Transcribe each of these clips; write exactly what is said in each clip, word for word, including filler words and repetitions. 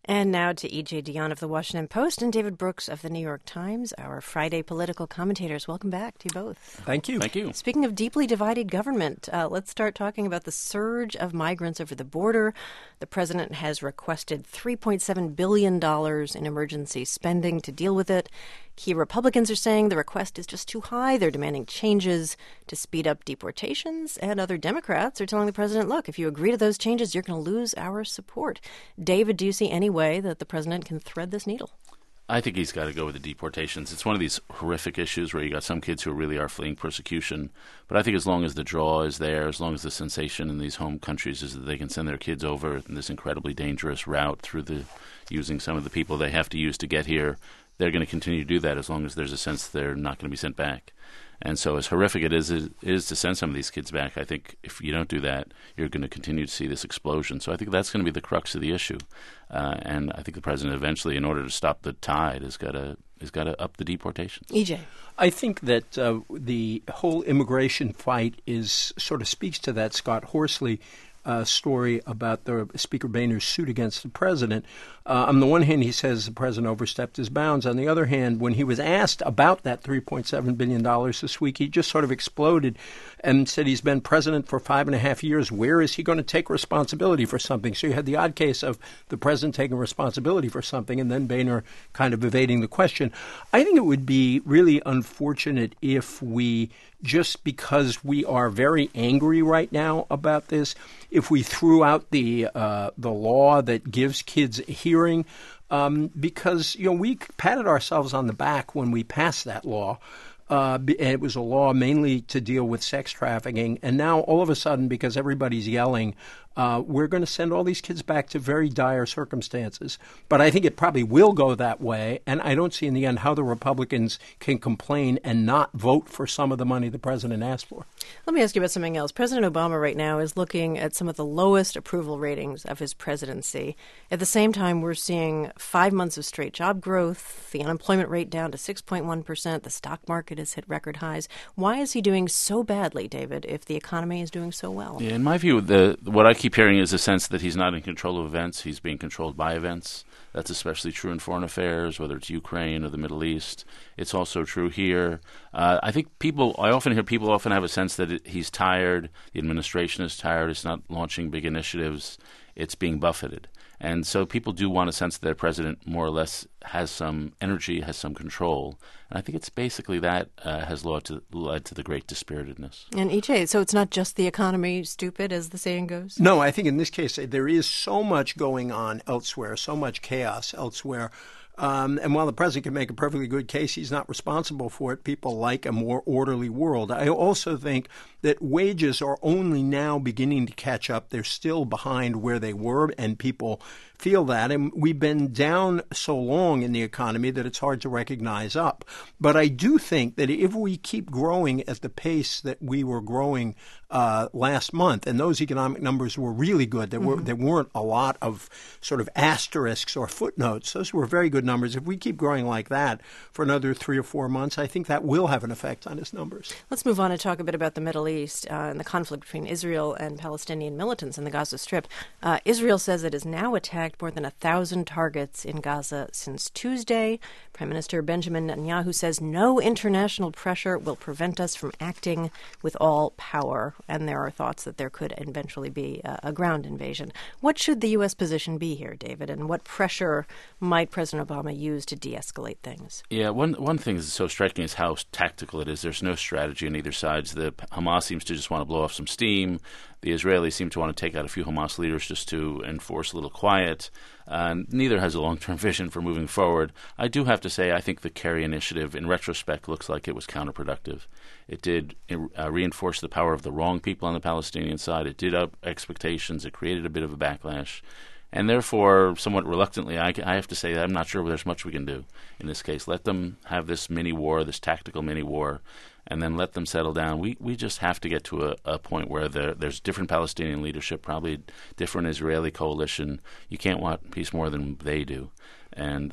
And now to E J Dionne of The Washington Post and David Brooks of The New York Times, our Friday political commentators. Welcome back to you both. Thank you. Thank you. Speaking of deeply divided government, uh, let's start talking about the surge of migrants over the border. The president has requested three point seven billion dollars in emergency spending to deal with it. Key Republicans are saying the request is just too high. They're demanding changes to speed up deportations. And other Democrats are telling the president, look, if you agree to those changes, you're going to lose our support. David, do you see any way that the president can thread this needle? I think he's got to go with the deportations. It's one of these horrific issues where you got some kids who really are fleeing persecution. But I think as long as the draw is there, as long as the sensation in these home countries is that they can send their kids over in this incredibly dangerous route through the using some of the people they have to use to get here, they're going to continue to do that as long as there's a sense they're not going to be sent back. And so as horrific it is, it is to send some of these kids back, I think if you don't do that, you're going to continue to see this explosion. So I think that's going to be the crux of the issue. Uh, and I think the president eventually, in order to stop the tide, has got to has got to up the deportations. E J. I think that uh, the whole immigration fight is sort of speaks to that Scott Horsley Uh, story about the Speaker Boehner's suit against the president. Uh, on the one hand, he says the president overstepped his bounds. On the other hand, when he was asked about that three point seven billion dollars this week, he just sort of exploded and said he's been president for five and a half years. Where is he going to take responsibility for something? So you had the odd case of the president taking responsibility for something and then Boehner kind of evading the question. I think it would be really unfortunate if we, just because we are very angry right now about this, if we threw out the uh, the law that gives kids a hearing, um, because you know we patted ourselves on the back when we passed that law. Uh, and it was a law mainly to deal with sex trafficking. And now all of a sudden, because everybody's yelling, uh, we're going to send all these kids back to very dire circumstances. But I think it probably will go that way. And I don't see in the end how the Republicans can complain and not vote for some of the money the president asked for. Let me ask you about something else. President Obama right now is looking at some of the lowest approval ratings of his presidency. At the same time, we're seeing five months of straight job growth, the unemployment rate down to six point one percent, the stock market has hit record highs. Why is he doing so badly, David, if the economy is doing so well? Yeah, in my view, the what I keep hearing is a sense that he's not in control of events. He's being controlled by events. That's especially true in foreign affairs, whether it's Ukraine or the Middle East. It's also true here. Uh, I think people, I often hear people often have a sense that it, he's tired, the administration is tired, it's not launching big initiatives, it's being buffeted. And so people do want a sense that their president more or less has some energy, has some control. And I think it's basically that uh, has led to, led to the great dispiritedness. And E J, so it's not just the economy, stupid, as the saying goes? No, I think in this case there is so much going on elsewhere, so much chaos elsewhere. Um, and while the president can make a perfectly good case, he's not responsible for it. People like a more orderly world. I also think that wages are only now beginning to catch up. They're still behind where they were, and people feel that. And we've been down so long in the economy that it's hard to recognize up. But I do think that if we keep growing at the pace that we were growing uh, last month, and those economic numbers were really good, there, were, mm-hmm. there weren't a lot of sort of asterisks or footnotes. Those were very good numbers. If we keep growing like that for another three or four months, I think that will have an effect on his numbers. Let's move on and talk a bit about the Middle East uh, and the conflict between Israel and Palestinian militants in the Gaza Strip. Uh, Israel says it has now attacked more than a thousand targets in Gaza since Tuesday. Prime Minister Benjamin Netanyahu says no international pressure will prevent us from acting with all power. And there are thoughts that there could eventually be a, a ground invasion. What should the U S position be here, David? And what pressure might President Obama use to de-escalate things? Yeah, one one thing that's so striking is how tactical it is. There's no strategy on either side. The Hamas seems to just want to blow off some steam. The Israelis seem to want to take out a few Hamas leaders just to enforce a little quiet. Uh, neither has a long-term vision for moving forward. I do have to say I think the Kerry initiative, in retrospect, looks like it was counterproductive. It did uh, reinforce the power of the wrong people on the Palestinian side. It did up expectations. It created a bit of a backlash. And therefore, somewhat reluctantly, I, I have to say that I'm not sure there's much we can do in this case. Let them have this mini-war, this tactical mini-war, and then let them settle down. We we just have to get to a, a point where there, there's different Palestinian leadership, probably different Israeli coalition. You can't want peace more than they do. And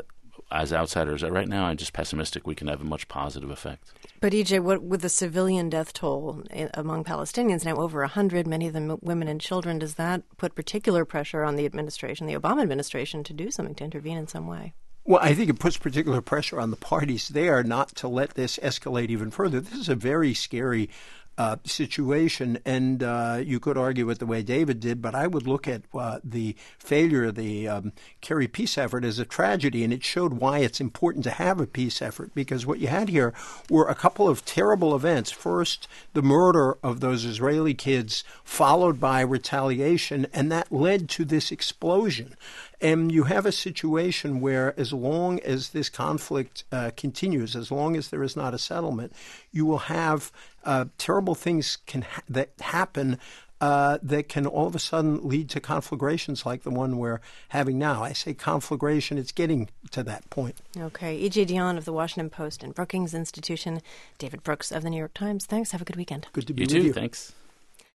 as outsiders, right now I'm just pessimistic we can have a much positive effect. But E J, what with the civilian death toll among Palestinians now over one hundred, many of them women and children, does that put particular pressure on the administration, the Obama administration, to do something, to intervene in some way? Well, I think it puts particular pressure on the parties there not to let this escalate even further. This is a very scary Uh, situation, and uh, you could argue it the way David did, but I would look at uh, the failure of the um, Kerry peace effort as a tragedy, and it showed why it's important to have a peace effort, because what you had here were a couple of terrible events. First, the murder of those Israeli kids, followed by retaliation, and that led to this explosion. And you have a situation where as long as this conflict uh, continues, as long as there is not a settlement, you will have uh, terrible things can ha- that happen uh, that can all of a sudden lead to conflagrations like the one we're having now. I say conflagration, it's getting to that point. Okay. E J Dionne of the Washington Post and Brookings Institution, David Brooks of the New York Times. Thanks. Have a good weekend. Good to be you with too. you. Thanks.